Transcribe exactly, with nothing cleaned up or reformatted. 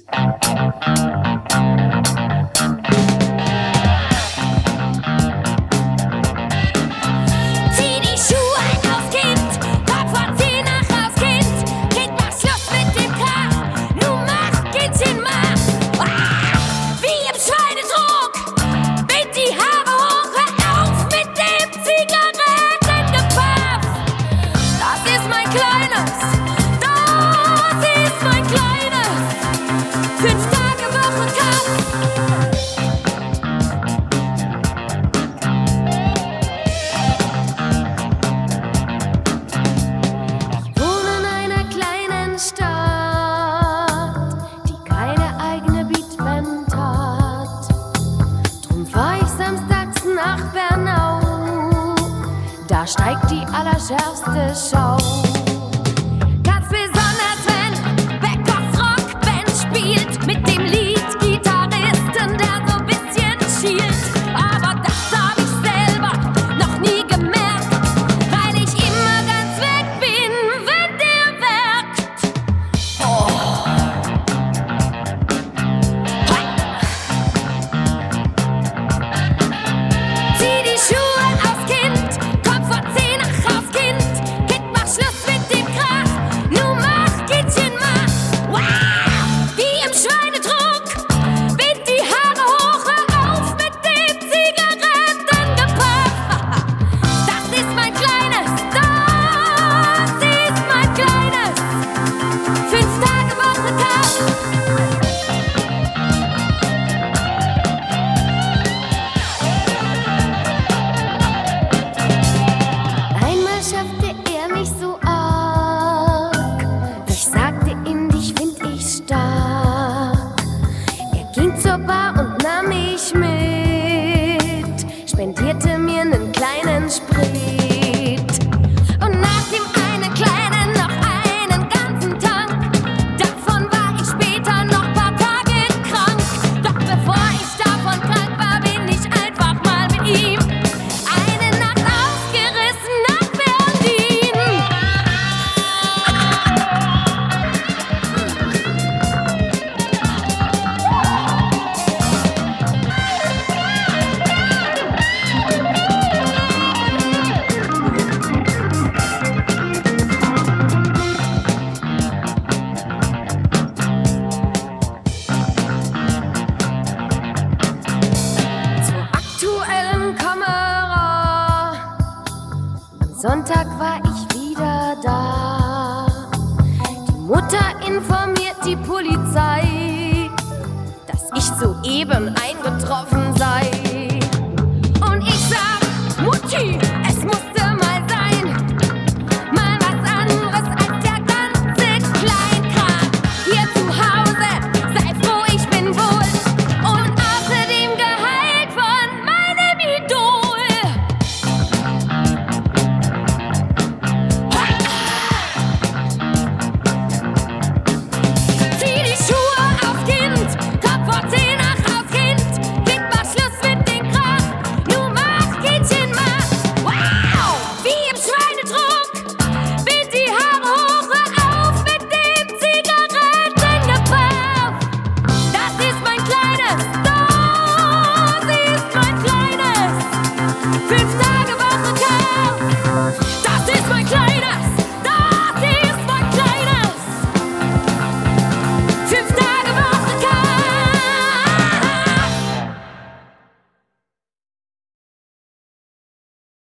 Da steigt die allerschärfste Show. Ganz besonders, wenn Beckers Rockband spielt mit dem Lead-Gitarristen, der so ein bisschen schielt. Aber das hab ich selber noch nie gemerkt, weil ich immer ganz weg bin, wenn der werkt. Oh. Zieh die Schuhe aus, Kind, komm vor zehn nach Haus, Kind. Kind, mach Schluss mit dem Krach, nu mach, Kindchen, mach. Wow, wie im Schweinetrog, bind die Haare hoch, hör auf mit dem Zigarettengepuff. Das ist mein Kleines, das ist mein Kleines. Fünf Tage Woche Kampf. Einmal schaffte er mich so arg. Ich sagte ihm, dich find ich stark. Er ging zur Bar und nahm mich mit, spendierte mir nen kleinen Sprit. Und nach dem einen kleinen noch einen ganzen Tank. Davon war ich später noch paar Tage krank. Doch bevor ich davon krank war, bin ich einfach mal mit ihm eine Nacht ausgerissen nach Berlin. Zur aktuellen Kamera. Am Sonntag war ich wieder da. Die Mutter informiert die Polizei, dass ich soeben eingetroffen sei. Und ich sag, Mutti,